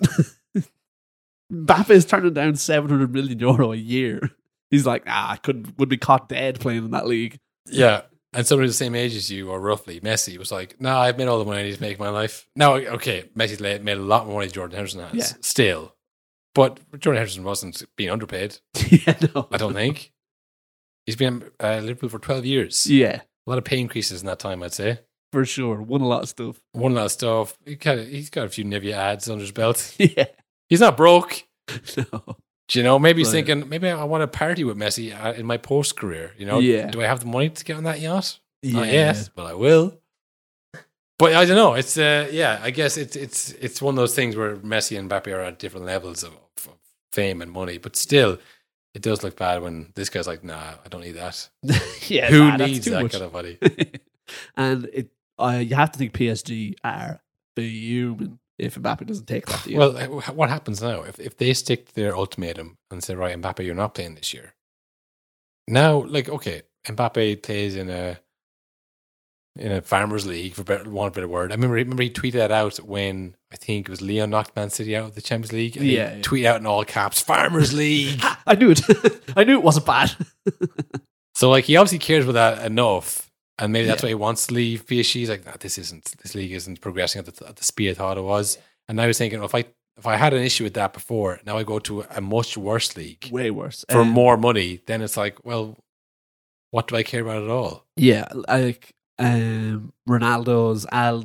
Mbappe is turning down €700 million a year. He's like, would be caught dead playing in that league. Yeah. And somebody the same age as you, or roughly, Messi was like, "No, I've made all the money I need to make my life." Now, okay, Messi's made a lot more money than Jordan Henderson has, Yeah. still. But Jordan Henderson wasn't being underpaid, Yeah, no. I don't think. He's been at Liverpool for 12 years. Yeah, A lot of pay increases in that time, I'd say. for sure. Won a lot of stuff. One lot of stuff. He's got a few Nivea ads under his belt. Yeah. He's not broke. No. Do you know, maybe he's Right. thinking, maybe I want to party with Messi in my post-career. You know, Yeah. Do I have the money to get on that yacht? Yeah. Not yet, but I will. But I don't know. It's I guess it's one of those things where Messi and Mbappe are at different levels of fame and money. But still, it does look bad when this guy's like, "Nah, I don't need that." Yeah, Who that's needs too that much. kind of money? And you have to think PSG are fuming if Mbappe doesn't take that deal. Well, what happens now if they stick to their ultimatum and say, "Right, Mbappe, you're not playing this year"? Now, like, okay, Mbappe plays in a farmers league, for want of a better word. I remember he tweeted that out when I think it was Leon knocked Man City out of the Champions League. And Yeah. he tweeted out in all caps, "Farmers League." I knew it. I knew it wasn't bad. So like he obviously cares about that enough, and maybe that's Yeah. why he wants to leave PSG. He's like, this league isn't progressing at the speed I thought it was. And now he's thinking, well, if I had an issue with that before, now I go to a much worse league Way worse. for more money, then it's like, well, what do I care about at all? Yeah, like Ronaldo's Al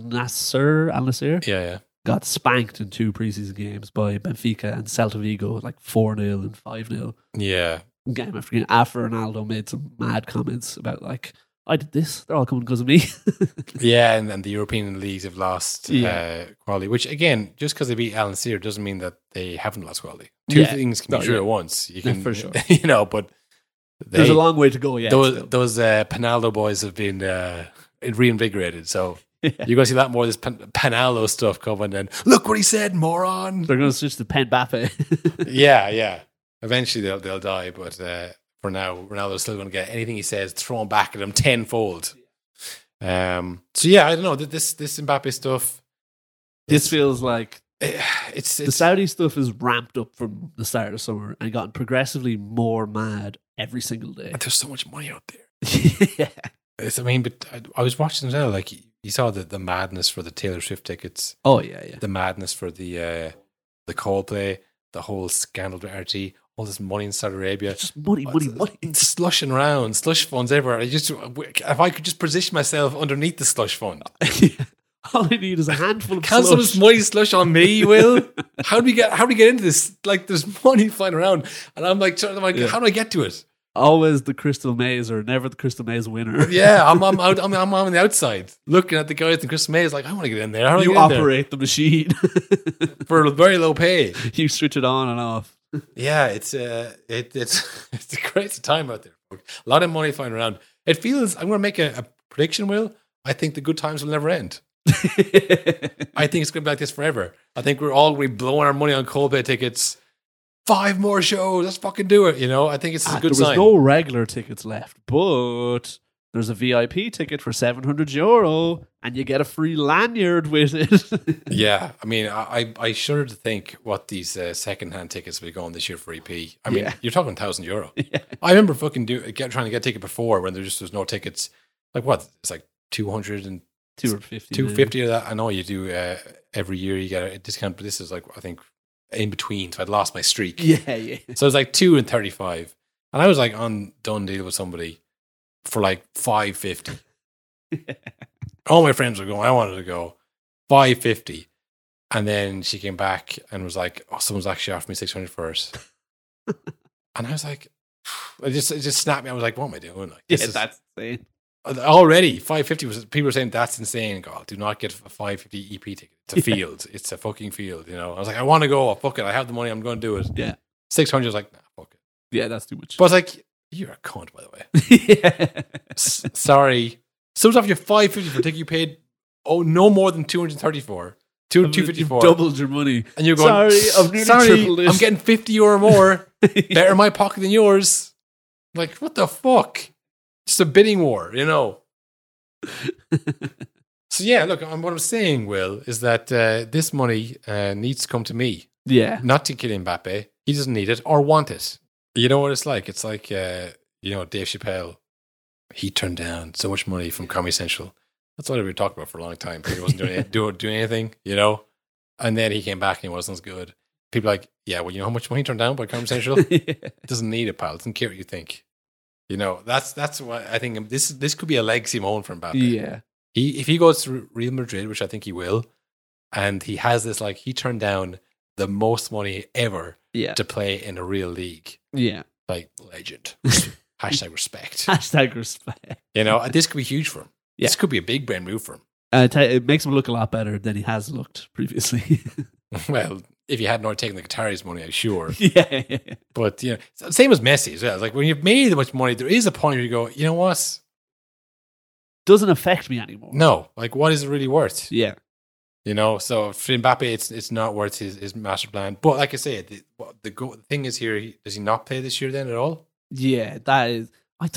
Nassr Yeah. got spanked in 2 preseason games by Benfica and Celta Vigo, like 4-0 and 5-0. Yeah. Game after game. After Ronaldo made some mad comments about like, I did this, they're all coming because of me. Yeah, and the European leagues have lost Yeah. quality, which again, just because they beat Al Nassr doesn't mean that they haven't lost quality. Two Yeah. things can No, be true yeah. at once. You Yeah, can, for sure. but There's a long way to go yet. those still. Penaldo boys have been reinvigorated. So Yeah. you're going to see a lot more of this Penaldo stuff coming. And look what he said, moron. They're going to switch to Pen Mbappe. Yeah. Eventually they'll die, but for now, Ronaldo's still going to get anything he says thrown back at him tenfold. So yeah, I don't know. This Mbappe stuff, This feels like it's the Saudi stuff is ramped up from the start of summer and gotten progressively more mad every single day. there's so much money out there. Yeah. But I was watching as well. Like you saw the madness for the Taylor Swift tickets, Oh yeah. the madness for the Coldplay, the whole scandal with RT, all this money in Saudi Arabia. Just money. It's slushing around, slush funds everywhere. If I could just position myself underneath the slush fund. All I need is a handful of Can some of slush. this money slush on me, Will? How do we get into this? Like, there's money flying around, and I'm like, how do I get to it? Always the Crystal Maze or never the Crystal Maze winner. Yeah, I'm on the outside looking at the guys in Crystal Maze, like, I want to get in there. How do I You get in there? operate the machine. For a very low pay. You switch it on and off. Yeah, it's a great time out there. A lot of money flying around. It feels. I'm going to make a prediction, Will. I think the good times will never end. I think it's going to be like this forever. I think we're all going to be blowing our money on Coldplay tickets. 5 more shows. Let's fucking do it. You know, I think it's a good There was sign. no regular tickets left, but there's a VIP ticket for €700 and you get a free lanyard with it. Yeah, I mean, I shudder to think what these second-hand tickets will be going this year for EP. I mean, Yeah. you're talking €1,000. I remember fucking trying to get a ticket before when there just was no tickets. Like what? It's like 200 and 250. 250 of that. I know you do every year you get a discount, but this is like, I think, in between. So I'd lost my streak. Yeah. So it was like 2 and 35. And I was like on done deal with somebody for like 550. All my friends were going, I wanted to go. 550. And then she came back and was like, oh, someone's actually offered me 600 first. And I was like, it just snapped me. I was like, what am I doing? Like, this is- That's insane. already 550 was, people were saying that's insane. God, do not get a 550 EP ticket. It's a field. It's a fucking field. You know, I was like, I want to go. Fuck it. I have the money. I'm going to do it. Yeah. 600 was like, nah, fuck it. Yeah, that's too much. But it's like, you're a cunt, by the way. Yeah. Sorry. So off your $550 for a ticket you paid no more than $234. $254. Doubled your money. And you're going, sorry, I've nearly tripled it. I'm getting €50 more. Better in my pocket than yours. Like, what the fuck? Just a bidding war, you know? So yeah, look, what I'm saying, Will, is that this money needs to come to me. Yeah. Not to Kylian Mbappe. He doesn't need it or want it. You know what it's like? It's like, Dave Chappelle. He turned down so much money from Comedy Central. That's what we talked about for a long time. He wasn't doing anything, you know? And then he came back and he wasn't as good. People are like, yeah, well, you know how much money he turned down by Comedy Central? Doesn't need it, pal. Doesn't care what you think. You know, that's what I think. This could be a legacy moment for Mbappe. Yeah. If he goes to Real Madrid, which I think he will, and he has this, like, he turned down the most money ever to play in a real league. Yeah. Like, legend. Hashtag respect. Hashtag respect. You know, this could be huge for him. Yeah. This could be a big brand move for him. It makes him look a lot better than he has looked previously. Well, if you hadn't already taken the Qataris money, I'm sure. Yeah. But, you know, same as Messi as well. It's like, when you've made that much money, there is a point where you go, you know what? Doesn't affect me anymore. No. Like, what is it really worth? Yeah. You know, so for Mbappe, it's not worth his master plan. But like I say, the thing is here, does he not play this year then at all? Yeah, that is. I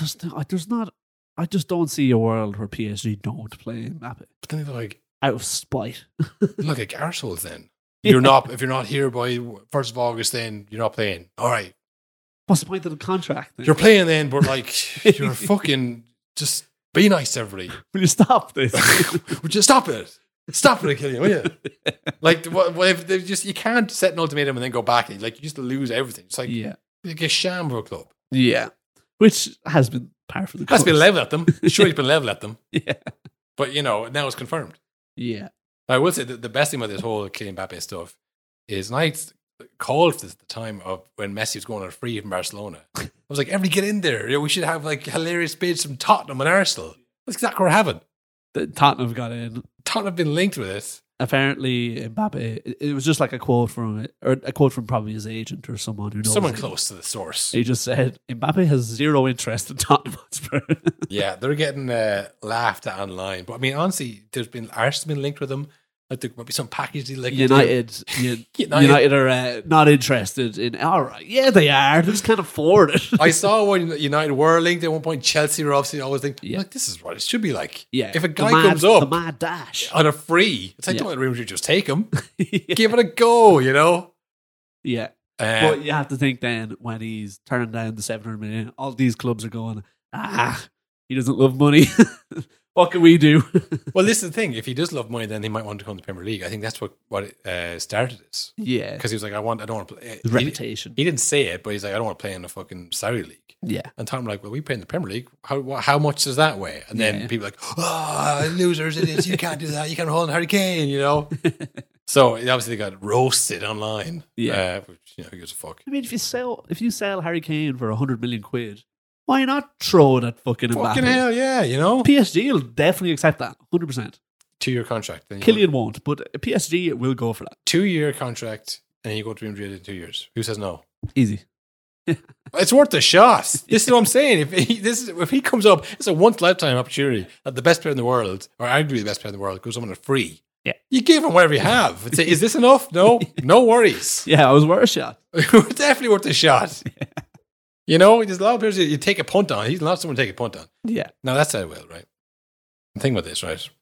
just don't see a world where PSG don't play Mbappe But then they're like, out of spite. look like arseholes then. If you're not here by 1st of August, then you're not playing. All right. What's the point of the contract? Then? You're playing then, but like, you're fucking, just be nice to everybody. Will you stop this? Would you stop it? Stop it, Kylian, will you? Like, what if they you can't set an ultimatum and then go back. Like, you just lose everything. It's like, like a sham of a club. Yeah. Which has been par for the course. That's been level at them. Sure, he's been level at them. Yeah. But, you know, now it's confirmed. Yeah. I will say the best thing about this whole Kylian Mbappe stuff is, and I called for this at the time of when Messi was going on free from Barcelona. I was like, everybody get in there. You know, we should have like hilarious bids from Tottenham and Arsenal. That's exactly what we're having. Tottenham got in. Tottenham have been linked with this. Apparently, Mbappe, it was just like a quote from probably his agent or someone who knows. Someone him. close to the source. He just said, Mbappe has zero interest in Tottenham Hotspur. Yeah, they're getting laughed at online. But I mean, honestly, Arsenal's been linked with them. Like there might be some package deal. Like United are not interested in. All right, yeah, they are. They just can't afford it. I saw when United were linked at one point. Chelsea were obviously always thinking, like, this is what it should be like. Yeah, if a guy comes up, the mad dash on a free, it's like, don't let Real Madrid just take him. Give it a go, you know. Yeah, but you have to think then when he's turning down the 700 million, all these clubs are going, he doesn't love money. What can we do? Well, this is the thing. If he does love money, then he might want to come to the Premier League. I think that's what started this. Yeah. Because he was like, I don't want to play. Reputation. He didn't say it, but he's like, I don't want to play in the fucking Saudi league. Yeah. And Tom were like, well, we play in the Premier League. How much does that weigh? And then people are like, losers, idiots, you can't do that. You can't hold on Harry Kane, you know? So obviously they got roasted online. Yeah. Which, who gives a fuck? I mean, if you sell Harry Kane for 100 million quid, why not throw it at fucking Mbappe? Fucking hell, yeah, you know? PSG will definitely accept that, 100%. 2-year contract. Then Kylian won't, but PSG will go for that. 2-year contract, and you go to Real Madrid in 2 years. Who says no? Easy. It's worth a shot. This is what I'm saying. If he comes up, it's a once-lifetime opportunity that the best player in the world, or arguably the best player in the world, goes on a free. Yeah. You give him whatever you have. Say, is this enough? No? No worries. Yeah, it was worth a shot. Definitely worth a shot. Yeah. You know, there's a lot of players you take a punt on. He's not someone to take a punt on. Yeah. Now, that's how it will, right? Think about this, right?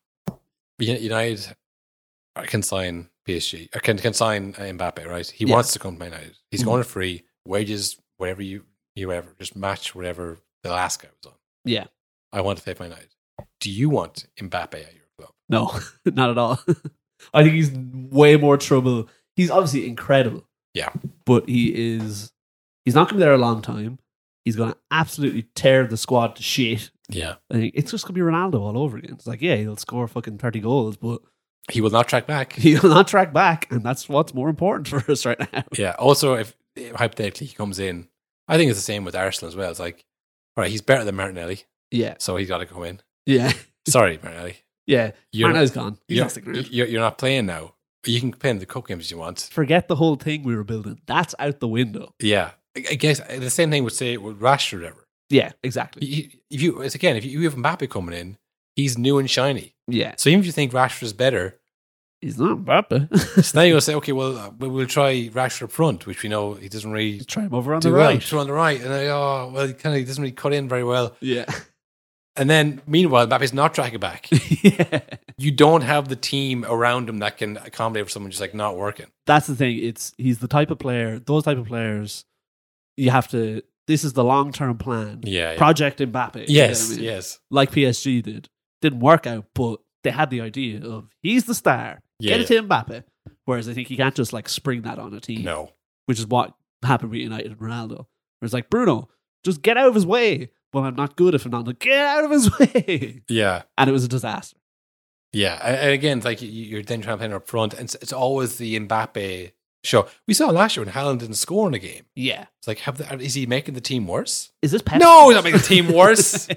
United can sign PSG, or can sign Mbappe, right? He wants to come to Man United. He's going to free, wages, whatever you ever, just match whatever the last guy was on. Yeah. I want to play for Man United. Do you want Mbappe at your club? No, not at all. I think he's way more trouble. He's obviously incredible. Yeah. But he's not going to be there a long time. He's going to absolutely tear the squad to shit. Yeah. I think it's just going to be Ronaldo all over again. It's like, yeah, he'll score fucking 30 goals, but he will not track back. He will not track back, and that's what's more important for us right now. Yeah. Also, if hypothetically he comes in, I think it's the same with Arsenal as well. It's like, all right, he's better than Martinelli. Yeah. So he's got to come in. Yeah. Sorry, Martinelli. Yeah. Martinelli's gone. You're not playing now. You can play in the cup games if you want. Forget the whole thing we were building. That's out the window. Yeah. I guess the same thing would say with Rashford ever. Yeah, exactly. If you have Mbappe coming in, he's new and shiny. Yeah. So even if you think Rashford is better, He's not Mbappe. so now you're going to say, okay, well, we'll try Rashford up front, which we know he doesn't really Try him over on do the well. right. Try on the right. And he doesn't really cut in very well. Yeah. And then, meanwhile, Mbappe's not tracking back. Yeah. You don't have the team around him that can accommodate for someone just like not working. That's the thing. He's the type of player, those type of players, you have to, this is the long-term plan. Yeah. Project Mbappe. Yes, you know what I mean? yes. Like PSG did. Didn't work out, but they had the idea of he's the star. Yeah. Get it to Mbappe. Whereas I think you can't just like spring that on a team. No. Which is what happened with United and Ronaldo. Where it's like, Bruno, just get out of his way. Well, I'm not good if I'm not. Like, get out of his way. Yeah. And it was a disaster. Yeah. And again, it's like you're then trying to play up front, and it's always the Mbappe show. We saw last year when Haaland didn't score in a game. Yeah. It's like, is he making the team worse? Is this Pep? No, he's not making the team worse.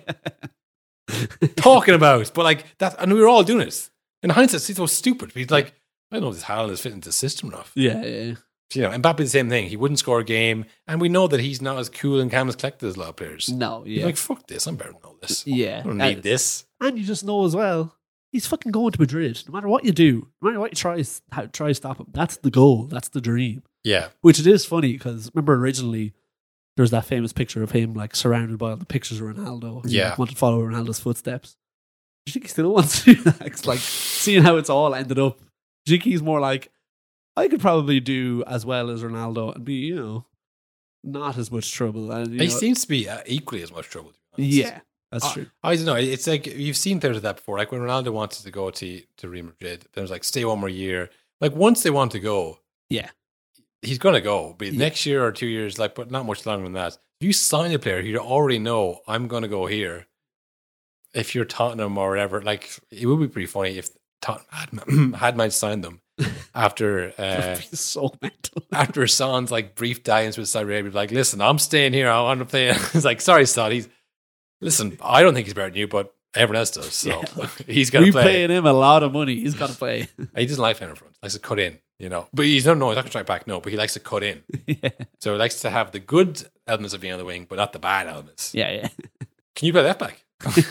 Talking about. But like that, and we were all doing it. In hindsight, it's so stupid. He's like, I don't know if this Haaland is fitting into the system enough. Yeah, yeah. You know, Mbappe the same thing. He wouldn't score a game, and we know that he's not as cool and calm as collected as a lot of players. No, He's yeah. like, fuck this, I'm better than all this. Yeah. I don't need this. And you just know as well, he's fucking going to Madrid. No matter what you do, no matter what you try to stop him. That's the goal. That's the dream. Yeah. Which it is funny because remember originally there's that famous picture of him like surrounded by all the pictures of Ronaldo. He Yeah. wanted to follow Ronaldo's footsteps. Do you think he still wants to do that? It's like seeing how it's all ended up. Do you think he's more like, I could probably do as well as Ronaldo and be, you know, not as much trouble. And, He seems to be equally as much trouble. To be honest. yeah, that's true. I don't know. It's like you've seen things like that before. Like when Ronaldo wanted to go to Real Madrid, there was like stay one more year. Like once they want to go, Yeah. he's going to go. But next year or 2 years, like, but not much longer than that. If you sign a player, you already know I'm going to go here. If you're Tottenham or whatever, like it would be pretty funny if Tottenham had signed them after So mental. after Son's like brief die-ins with Saudi Arabia. Like, listen, I'm staying here. I want to play. It's like, sorry, Son. Listen. I don't think he's better than you, but everyone else does. So he's got to We're play. paying him a lot of money. He's got to play. He doesn't like playing in front. He likes to cut in, you know. But he's not going to try back. No, but he likes to cut in. Yeah. So he likes to have the good elements of being on the wing, but not the bad elements. Yeah. Can you play left back?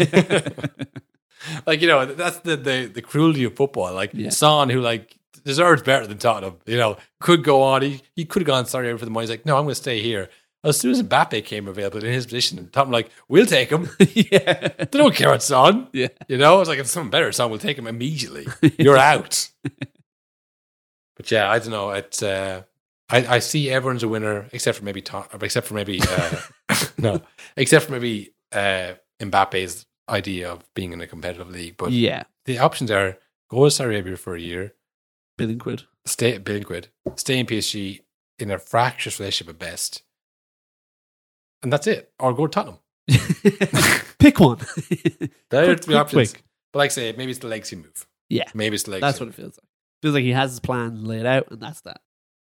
Like, you know, that's the cruelty of football. Like Son, who like deserves better than Tottenham, you know, could go on. He could have gone sorry for the money. He's like, no, I'm going to stay here. As soon as Mbappe came available in his position, Tottenham like, we'll take him. Yeah. They don't care about Son. Yeah. You know, it's like if someone better, Son will take him immediately. You're out. But yeah, I don't know. It's I see everyone's a winner except for maybe Mbappe's idea of being in a competitive league. But Yeah. the options are go to Saudi Arabia for a year, £1 billion. stay at £1 billion, stay in PSG in a fractious relationship at best, and that's it. Or go to Tottenham. Pick one. There are the options. quick. But like I say, maybe it's the legacy move. Yeah. Maybe it's the legacy. That's what it feels like. Feels like he has his plan laid out, and that's that.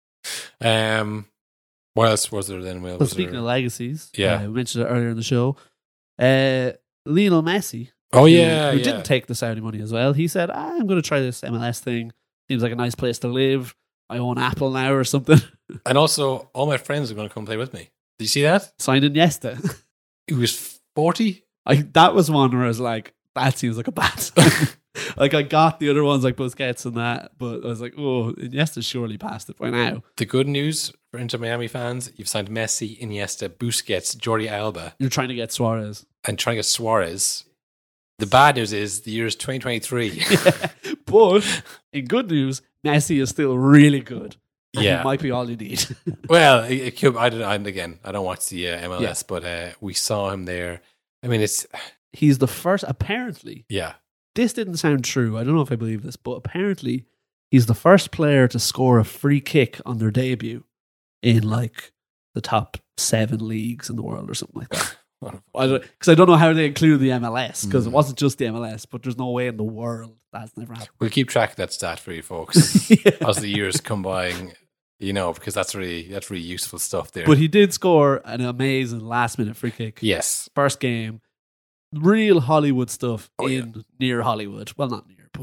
What else was there then? Will? But speaking of legacies, Yeah. we mentioned it earlier in the show. Lionel Messi, Oh yeah, who yeah. didn't take the Saudi money as well. He said, I'm going to try this MLS thing. Seems like a nice place to live. I own Apple now or something. And also, all my friends are going to come play with me. Did you see that? Signed Iniesta. He was 40. That was one where I was like, that seems like a bad sign. Like I got the other ones like Busquets and that, but I was like, oh, Iniesta surely passed it by now. The good news for Inter Miami fans, you've signed Messi, Iniesta, Busquets, Jordi Alba, You're trying to get Suarez. and trying to get Suarez. The bad news is the year is 2023. But in good news, Messi is still really good. And Yeah. He might be all you need. Well, it could, I don't watch the MLS, but we saw him there. I mean, it's, He's the first, apparently, yeah. this didn't sound true. I don't know if I believe this, but apparently he's the first player to score a free kick on their debut in like the top 7 leagues in the world or something like that. Because I don't know how they include the MLS, because it wasn't just the MLS, but there's no way in the world that's never happened. We'll keep track of that stat for you folks as the years come by, you know, because that's really useful stuff there. But he did score an amazing last minute free kick. Yes. First game. Real Hollywood stuff Oh, near Hollywood. Well, not near, but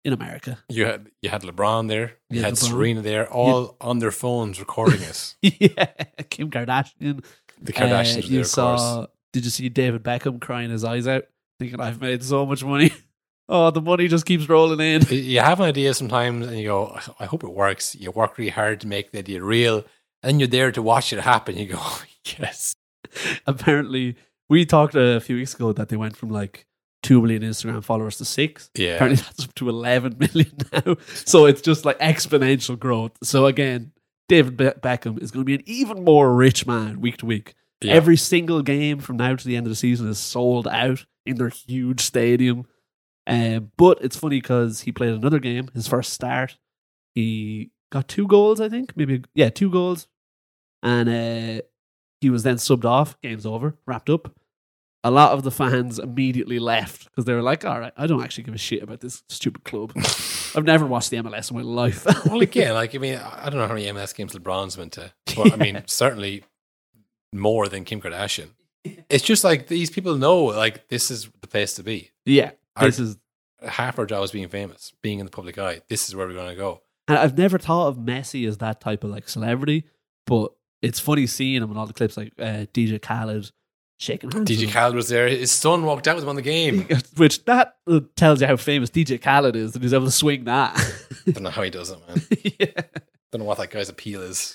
in America. You had LeBron there. You Yeah, had LeBron. Serena there, all on their phones recording it. Yeah, Kim Kardashian. The Kardashians were you there, of course. Did you see David Beckham crying his eyes out, thinking I've made so much money? Oh, the money just keeps rolling in. You have an idea sometimes and you go, I hope it works. You work really hard to make the idea real. And then you're there to watch it happen. You go, yes. Apparently, we talked a few weeks ago that they went from like 2 million Instagram followers to 6. Yeah. Apparently, that's up to 11 million now. So it's just like exponential growth. So again, David Beckham is going to be an even more rich man week to week. Yeah. Every single game from now to the end of the season is sold out in their huge stadium. But it's funny because he played another game, his first start. He got 2 goals, I think. 2 goals. And he was then subbed off. Game's over. Wrapped up. A lot of the fans immediately left because they were like, all right, I don't actually give a shit about this stupid club. I've never watched the MLS in my life. Well, again, I don't know how many MLS games LeBron's went to. But I mean, certainly more than Kim Kardashian. It's just like these people know, like, this is the place to be. Yeah. This is half our job is being famous, being in the public eye. This is where we're going to go. And I've never thought of Messi as that type of like celebrity, but it's funny seeing him in all the clips, like DJ Khaled shaking hands. DJ Khaled was there. His son walked out with him on the game. Which that tells you how famous DJ Khaled is, that he's able to swing that. Don't know how he does it, man. Yeah. Don't know what that guy's appeal is.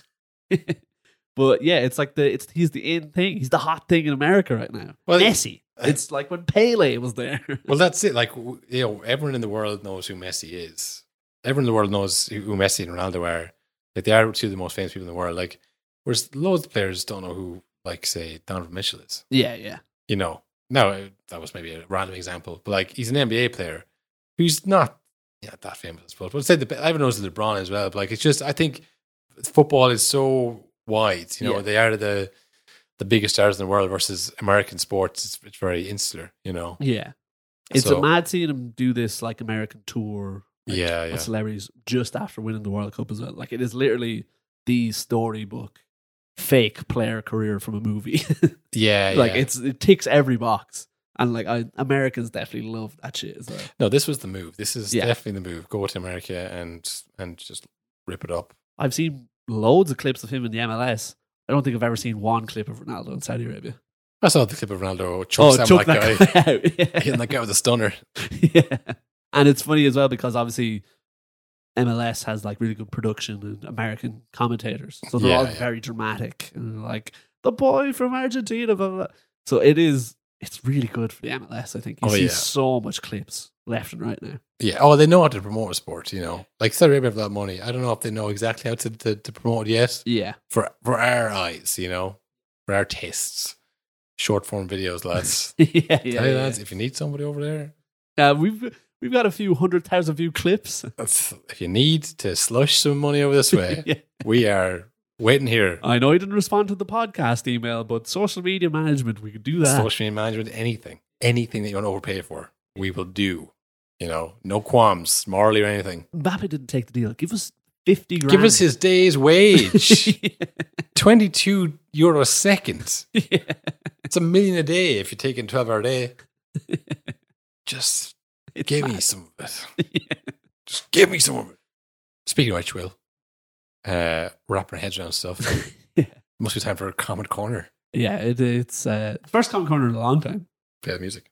But yeah, it's like he's the in thing. He's the hot thing in America right now. Well, Messi. It's like when Pele was there. Well, that's it. Like, everyone in the world knows who Messi is. Everyone in the world knows who Messi and Ronaldo are. Like, they are two of the most famous people in the world. Like, whereas loads of players don't know who, like, say, Donovan Mitchell is. Yeah. You know, now that was maybe a random example, but like, he's an NBA player who's not that famous, I suppose. But I'd say everyone knows LeBron as well. But like, it's just, I think football is so wide. You know, they are the biggest stars in the world versus American sports. It's very insular. You know. Yeah. It's a mad seeing him do this like American tour. Like, of celebrities just after winning the World Cup as well. Like, it is literally the storybook fake player career from a movie. It ticks every box, and like Americans definitely love that shit as well. No, this was the move. This is definitely the move. Go to America and just rip it up. I've seen loads of clips of him in the MLS. I don't think I've ever seen one clip of Ronaldo in Saudi Arabia. I saw the clip of Ronaldo chuck that guy out. Yeah. Hitting that guy with a stunner. Yeah. And it's funny as well because obviously MLS has like really good production and American commentators. So they're all very dramatic and like the boy from Argentina, blah, blah, blah. So it's really good for the MLS, I think. You see so much clips left and right now. Yeah. Oh, they know how to promote a sport, you know. Like Saudi Arabia have a lot of money. I don't know if they know exactly how to promote it yet. Yeah. For our eyes, you know, for our tastes. Short form videos, lads. Lads, if you need somebody over there. We've got a few 100,000 view clips. If you need to slush some money over this way, we are waiting here. I know you didn't respond to the podcast email, but social media management, we could do that. Social media management, anything that you want to overpay for, we will do. You know, no qualms, morally or anything. Mbappe didn't take the deal. Give us 50 grand. Give us his day's wage. 22 euro a second. Yeah. It's $1 million a day if you're taking 12-hour day. Just give me some of it. Yeah. Just give me some of it. Speaking of which, Will, wrapping our heads around stuff. Must be time for a comment corner. Yeah, it's first comment corner in a long time. Play the music.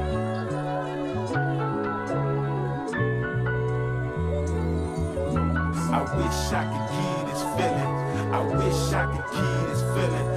I wish I could keep this feeling. I wish I could keep this feeling.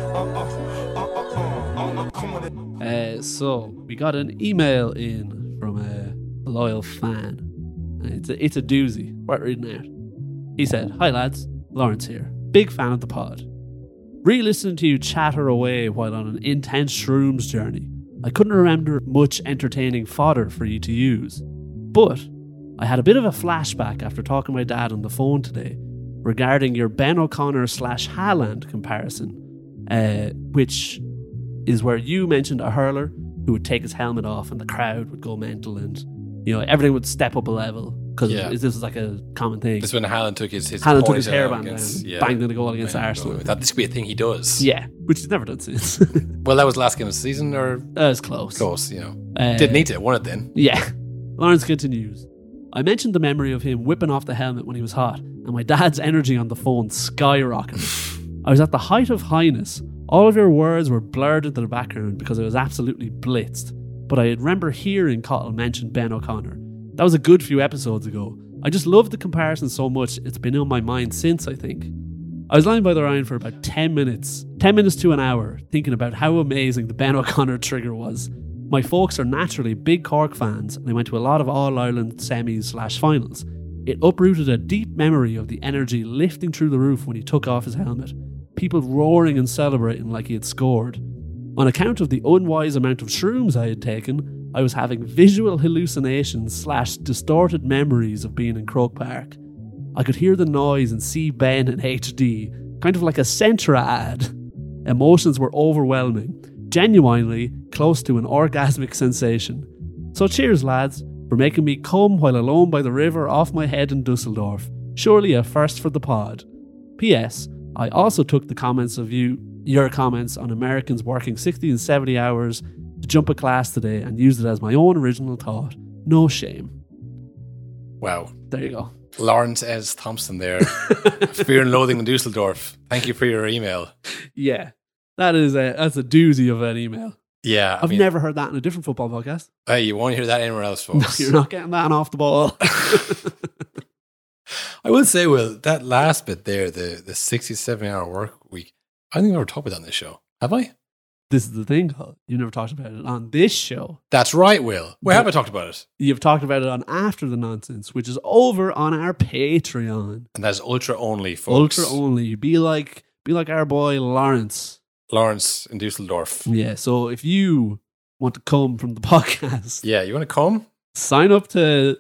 So we got an email in from a loyal fan. It's a doozy. Worth reading out. He said, "Hi lads, Lawrence here. Big fan of the pod. Re-listening to you chatter away while on an intense shrooms journey, I couldn't remember much entertaining fodder for you to use. But I had a bit of a flashback after talking to my dad on the phone today regarding your Ben O'Connor / Haaland comparison, which is where you mentioned a hurler who would take his helmet off and the crowd would go mental and, you know, everything would step up a level because this was like a common thing. This is when Haaland took his hairband down, banged in a goal against Arsenal. I thought this could be a thing he does. Yeah, which he's never done since. Well, that was last game of the season, or it's close. Close, you know. Didn't need to, won it then. Yeah. Lawrence continues. I mentioned the memory of him whipping off the helmet when he was hot, and my dad's energy on the phone skyrocketed. I was at the height of highness. All of your words were blurred into the background because I was absolutely blitzed. But I remember hearing Cottle mention Ben O'Connor. That was a good few episodes ago. I just loved the comparison so much, it's been on my mind since, I think. I was lying by the Ryan for about 10 minutes to an hour, thinking about how amazing the Ben O'Connor trigger was. My folks are naturally big Cork fans, and I went to a lot of All-Ireland semis/finals. It uprooted a deep memory of the energy lifting through the roof when he took off his helmet. People roaring and celebrating like he had scored. On account of the unwise amount of shrooms I had taken, I was having visual hallucinations/distorted memories of being in Croke Park. I could hear the noise and see Ben in HD, kind of like a Centra ad. Emotions were overwhelming, genuinely close to an orgasmic sensation. So cheers, lads, for making me come while alone by the river off my head in Dusseldorf. Surely a first for the pod. P.S. I also took the comments of your comments on Americans working 60 and 70 hours to jump a class today and used it as my own original thought. No shame. Wow. There you go. Lawrence S. Thompson there. Fear and Loathing in Dusseldorf. Thank you for your email. Yeah. That's a doozy of an email. Yeah. I've never heard that in a different football podcast. Hey, you won't hear that anywhere else, folks. No, you're not getting that off the ball. I will say, Will, that last bit there, the 67-hour work week, I think I've never talked about that on this show. Have I? This is the thing, Carl. You never talked about it on this show. That's right, Will. Where have I talked about it? You've talked about it on After the Nonsense, which is over on our Patreon. And that's ultra only, folks. Ultra only. Be like our boy Lawrence. Lawrence in Dusseldorf. Yeah, so if you want to come from the podcast. Yeah, you want to come? Sign up to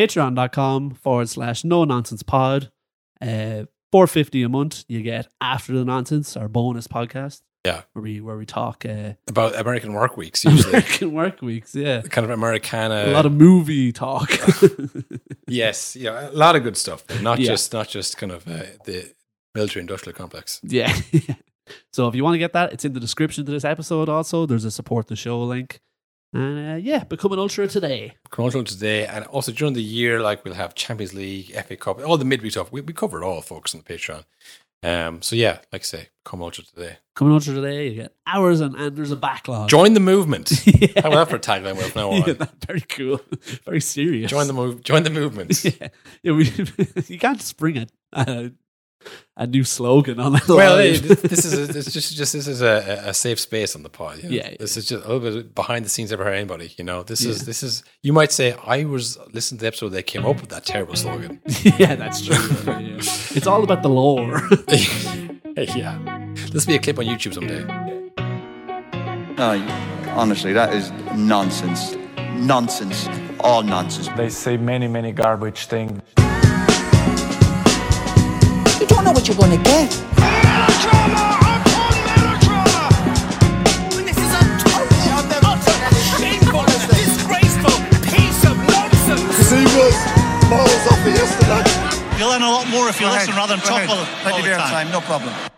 patreon.com/no-nonsense-pod. $4.50 a month, you get After the Nonsense, our bonus podcast. Yeah. Where we talk about American work weeks, usually. American work weeks, yeah. Kind of Americana. A lot of movie talk. Yes, yeah, a lot of good stuff. Not just kind of the military industrial complex. Yeah. So if you want to get that, it's in the description to this episode also. There's a support the show link. And become an Ultra today. Become an Ultra today. And also during the year, like we'll have Champions League, FA Cup, all the midweek stuff. We cover it all, folks, on the Patreon. So yeah, like I say, become Ultra today. Come an Ultra today, you get hours and there's a backlog. Join the movement. How about that for a tagline from now on? Yeah, that's very cool. Very serious. Join the movement. Yeah, you can't just bring a new slogan on that. Well, this is a safe space on the pod. You know? Yeah, this is just a little bit behind the scenes ever for anybody. You know, this is. You might say I was listening to the episode they came up with that terrible slogan. Yeah, that's true. Yeah. It's all about the lore. Yeah, this will be a clip on YouTube someday. No, honestly, that is nonsense. Nonsense. All nonsense. They say many garbage things. You don't know what you're gonna get. Melodrama upon melodrama. This is a shameful, disgraceful piece of nonsense. See was balls off yesterday. You'll learn a lot more if you listen rather than talk all the Plenty of time. time, no problem.